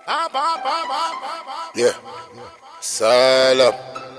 Yeah. Salam.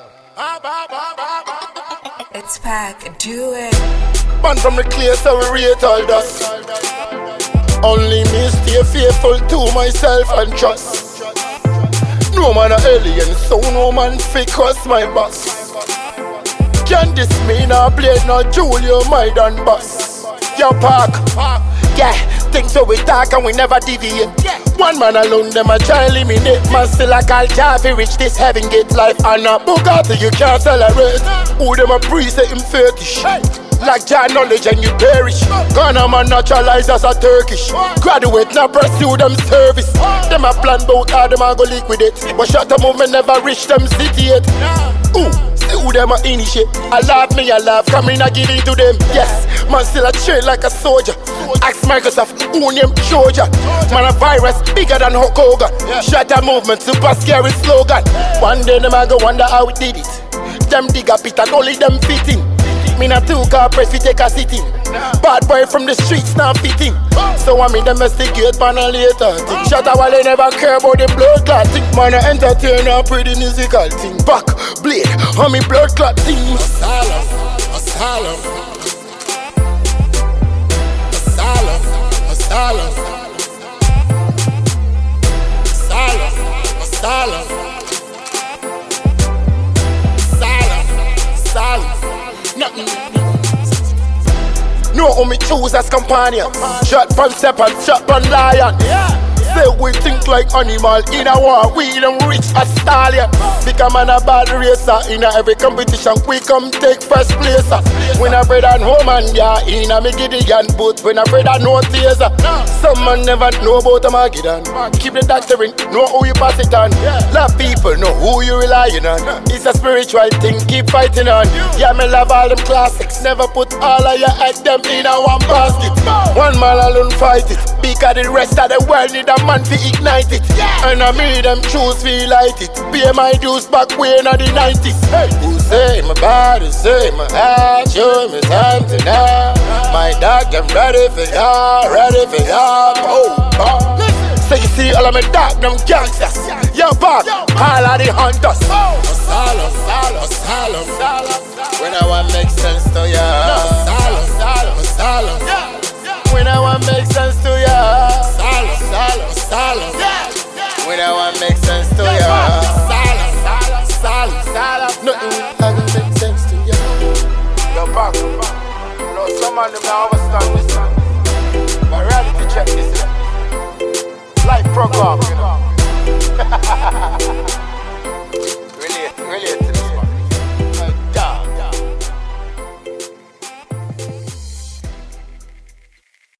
It's Pac, do it. Man from the clay, so we rate all dust. Only me stay faithful to myself and trust. No man a alien, so no man fake us my boss. Can't diss me, no blade, no Julio, my done boss. Yo, Park, yeah, things so we talk and we never deviate. One man alone, them a try eliminate. Man still a call Javi, reach this heaven gate. Life and a Bugatti, you can't celebrate. Who them a priest, say him fetish. Like John knowledge and you perish. Ghana man naturalized as a Turkish. Graduate now pursue them service. Them a plan bout how them a go liquidate. But shut up movement never reach them city yet. Ooh, see who them a initiate. I love, come in a give it to them. Yes, man still a train like a soldier. Ask Microsoft, who name Troja. Man a virus bigger than Hulk Hogan. Shut up movement, super scary slogan. One day them a go wonder how we did it. Them dig a pit and only them fitting. Me not two car press, we take a sitting. Bad boy from the streets now fitting. So I mean investigate man a later. Think shut up while they never care about the blood clot. Think man a entertain a pretty musical thing. Back, blade, on me blood clot thing. Asylum, asylum. Asylum, asylum. Asylum, asylum. Asylum, asylum. No who me choose as companion. Shot from serpent, shot from lion. Say we think like animal. In a war, we don't reach a stallion. Become a bad racer. In every competition, we come take first place. When I bread and home and yeah, in a me Gideon boot. When I bread and no taser. Some man never know about a Mageddon. Keep the doctoring, know who you pass it on. Love people, know who you relying on. It's a spiritual thing, keep fighting on. Yeah, me love all them classics. Never put all of your egg them in a one basket. One man alone fight it. Because the rest of the world need a man to ignite it. And I made them choose to light it. Pay my dues back way in the 90s. Who say my body, say my heart, show me something now. My dog, them ready for y'all, ready for y'all. So you see all of my dog, them gangsters. Yo, Bob, all of the hunters. Asylum, asylum, asylum. When I want make sense to ya. Asylum, asylum, asylum. When I want make sense to ya. Asylum, asylum, asylum. When I want make sense to ya. Asylum, asylum, asylum. Nothing I can make sense to ya. Yo, Bob, no, some of them now understand this song. But reality check this. Life program, you know.